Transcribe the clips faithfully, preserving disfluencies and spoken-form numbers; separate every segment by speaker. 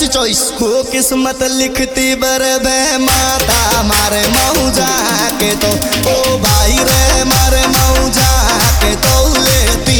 Speaker 1: सी choice हो किस्मत लिखती बरबे माता मारे मौजा के तो ओ भाई रे मारे मौजा के तो लेती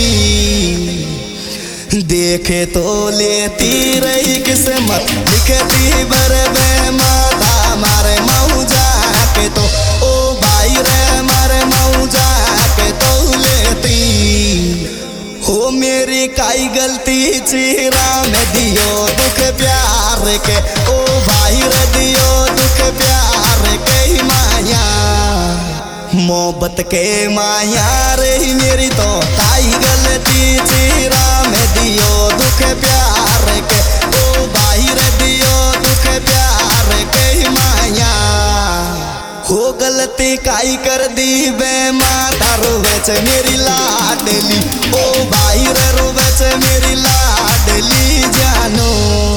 Speaker 1: देखे तो लेती रही किस्मत लिखती बरबे माता मारे मौजा के तो ओ भाई रे मारे मौजा के तो लेती हो मेरी काई गलती चेहरा में दियो दुख प्यार के ओ भाई रे दियो दुख प्यार के माया मोहब्बत के माया रे मेरी तो काई गलती चेहरा में दियो दुख प्यार के ओ भाई रे दियो दुख प्यार के माया हो गलती काई कर दी बे माता रोवेच मेरी लाडली ओ भाई रे रोवेच मेरी लाडली जानो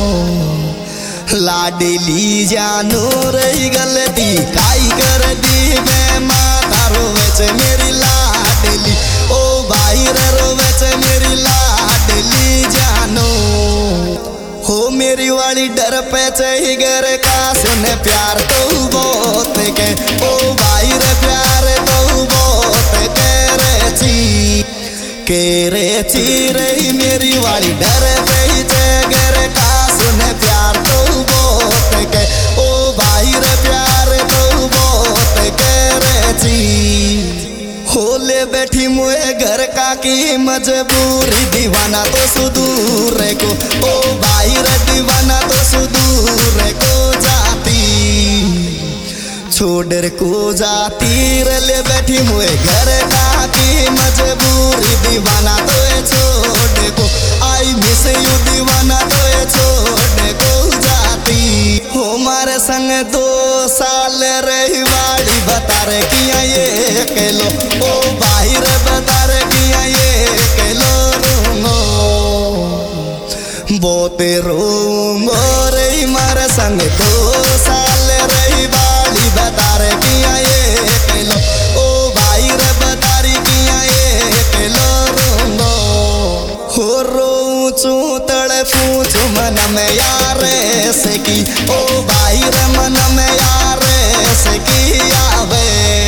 Speaker 1: लाडली जानो रही गलती काई कर दी बे माता रोवेच मेरी लाडली ओ भाई रे रोवेच मेरी लाडली जानो हो मेरी वाली डर पे चाहिए घर का सुने प्यार तो बहुत के ओ भाई रे प्यार तो बहुत के ची के रे ची रही मेरी वाली डर पे चाहिए घर का सुने प्यार तो बहुत के ओ भाई रे प्यार तो बहुत के ची होले बैठी मुए घर का की मजबूरी दीवाना तो सुदूर को ओ भाई रे दीवाना तो सुदूर को जाती छोड़ को जाती रे ले बैठी मुए घर का की मजबूरी दीवाना तो छोड़ को आई मिस यू दीवाना तो छोड़ को जाती हो मारे संग दो साल रही वाली बता रे किया ये केलो ओ भाई रे बता रे किया ये केलो रूंगो बोते रूंगो रे मारे संग दो साल रही वाली बता रे किया ये केलो ओ भाई रे बता रे किया ये केलो रूंगो हो रोचू तड़े पूछू मन में यार से की ओ भाई रे मन में यार से की आवे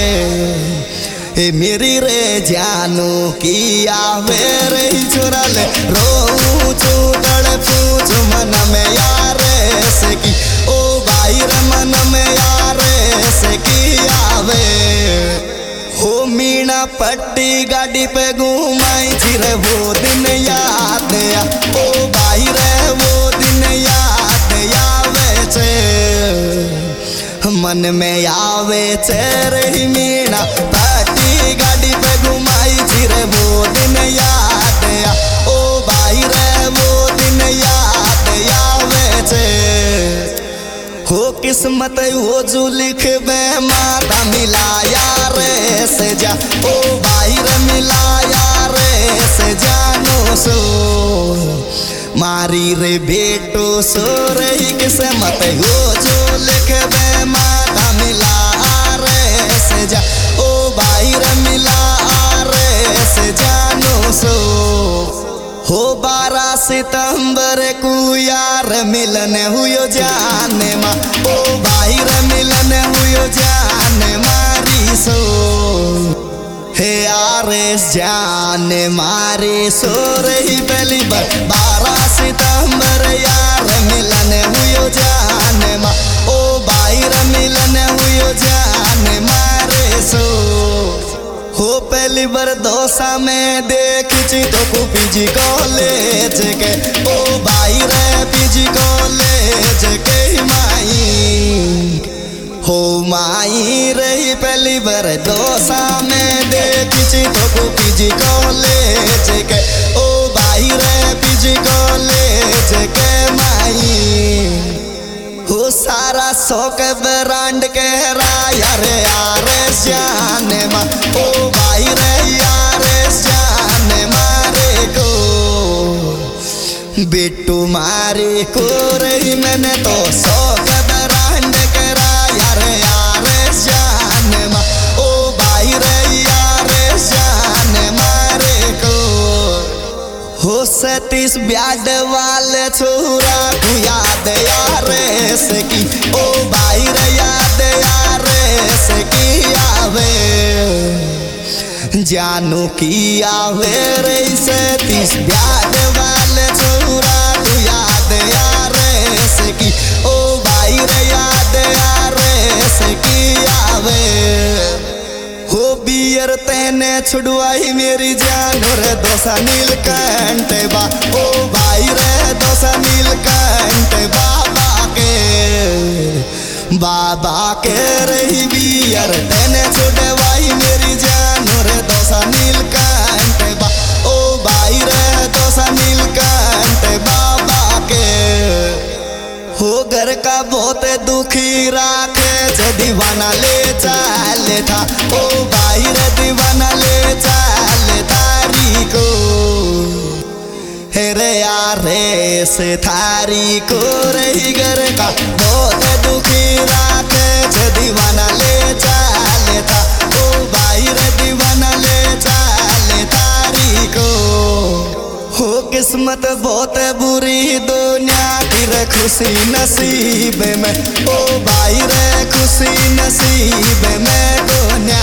Speaker 1: ए मेरी रे जानू की आवे रे चुरल रोचू तड़े पूछू मन में यार से की ओ भाई रे मन में यार से की आवे हो मीना पट्टी गाड़ी पे घुमाई थी रे वो दिन याद आ ओ भाई रे वो दिन याद आवे छे मन में आवे छे रे मीना पट्टी गाड़ी पे घुमाई थी रे वो दिन याद आ ओ भाई रे वो दिन याद आवे छे हो किस्मत हो जो लिख बे माता मिलाया रे से जा ओ भाई रे मिलाया रे से जानो सो मारी रे बेटो सो रही किस्मत हो जो लिख बे माता मिला रे से जा ओ भाई रे मिला रे से जानो सो हो बारह सितंबर को यार मिलन हुयो जाने मा ओ भाई रे मिलन हुयो जाने मारी सो हे आरेस जाने मारी सो रही पहली बार बारह सितंबर यार मिलन हुयो जाने मा ओ भाई रे मिलन हुयो जाने मारे सो हो पहली बार दोसा में देखी तो को पीजी कॉलेज के ओ भाई रे पीजी कॉलेज के माई हो माई रही पहली बार दोसा में देखी तो को पीजी कॉलेज के ओ भाई रे पीजी कॉलेज के माई हो सारा शौक ब्रांड के राया रे यार जाने मा ओ भाई रे यार जाने मारे को बिट्टू मारे को रही मैंने तो शौक ब्रांड के राया रे यार जाने मा ओ भाई रे यार जाने मारे को हो सतीश ब्याड वाले छोरा को याद जानू की आवे रे से तीस ब्याद वाले छोरा तू याद यार से की ओ भाई रे याद यार से की आवे हो बियर तेने छुड़वाई मेरी जान रे दोसा नीलकंठ बा ओ भाई रे दोसा नीलकंठ बाबा के बाबा के रही बियर तेने छुड़वाई मेरी जान रे दोसा नीलकंठ बा ओ भाई रे दोसा नीलकंठ बाबा के हो घर का बहुत दुखी राखे जे दीवाना ले चाले था ओ भाई रे दीवाना ले चाले थारी को हे रे यार रे से थारी को रही घर का बहुत दुखी राखे जे दीवाना ले चाले था ओ भाई रे दीवाना ले चाले थारी को हो किस्मत बहुत बुरी दुनिया की रे खुशी नसीब में ओ भाई रे खुशी नसीब में दुनिया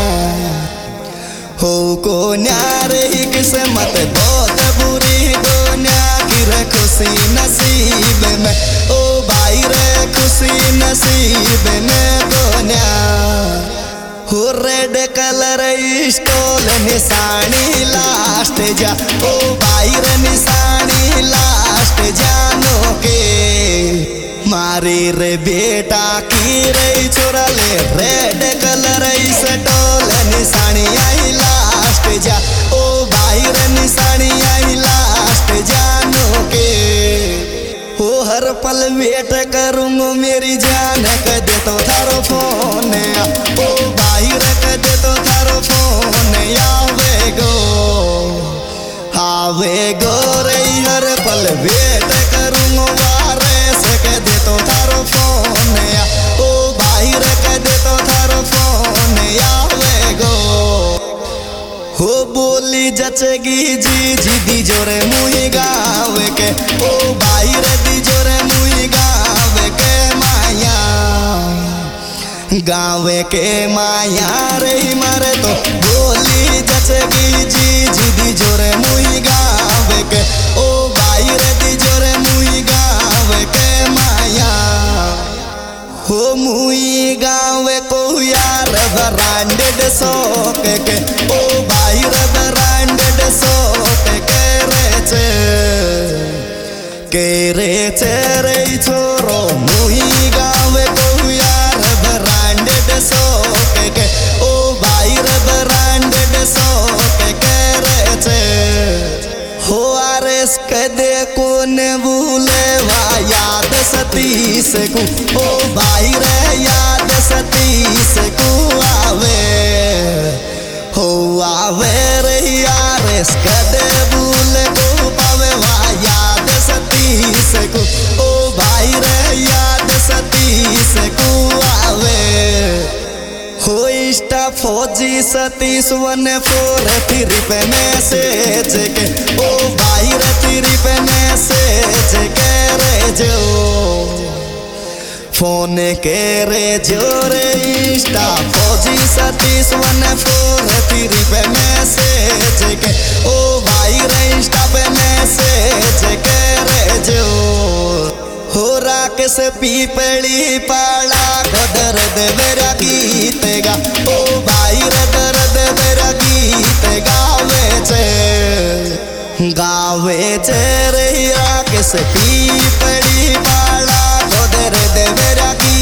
Speaker 1: हो को न्यारे ही किस्मत बहुत बुरी दुनिया की रे खुशी नसीब में ओ भाई रे खुशी नसीब में दुनिया हो रेड कलर स्टोल निशानी लास्ट जा ओ भाई रे निशानी लास्ट जानो के मारी रे बेटा की रे छोरा ले रेड कलर स्टोल निशानी आई लास्ट जा ओ भाई रे निशानी आई लास्ट जानो के ओ हर पल वेट करूंगा मेरी जान कह दे तो थारो फोन ओ भाई रे कह दे तो थारो फोन आवे गो आवे गो रे हर पल वेट करूंगा वारे से कह दे तो थारो फोन ओ भाई रे कह दे तो थारो फोन आवे गो हो बोली जचेगी जी जी दी जोरे मुही गावे के ओ भाई रे दी जोरे मुही गावे के माया गावे के माया रे मारे तो बोली जचेगी जी जी दी जोरे मुही गावे के ओ भाई रे दी जोरे मुही गावे के माया हो मुई गावे को यार ब्रांडेड सोक के ओ भाई रे ब्रांडेड सोक के रे चे के रे चे रे छोरो मुई गावे को यार ब्रांडेड सोक के ओ भाई रे ब्रांडेड सोक के रे चे हो आरेस कदे कोन भूले वा याद सतीश को ओ भाई रे याद सतीश को आवे हो आवे रे यारेस कदे भूले को पावे वा याद सतीश को ओ भाई रे याद सतीश को आवे हो इष्टा फौजी सतीश वन फोर थ्री पे मैसेज के ओ भाई रे थ्री पे मैसेज के रे जो फोन के रे जो रे इष्टा फौजी सतीश वन फोर थ्री पे मैसेज के ओ भाई रे इंस्टा पे मैसेज के रे जो हो राकेश पीपड़ी पाला को दर्द मेरा गीत गा ओ भाई रे दर्द मेरा गीत गावे चे गावे चे रे राकेश पीपड़ी पाला को दर्द मेरा गीत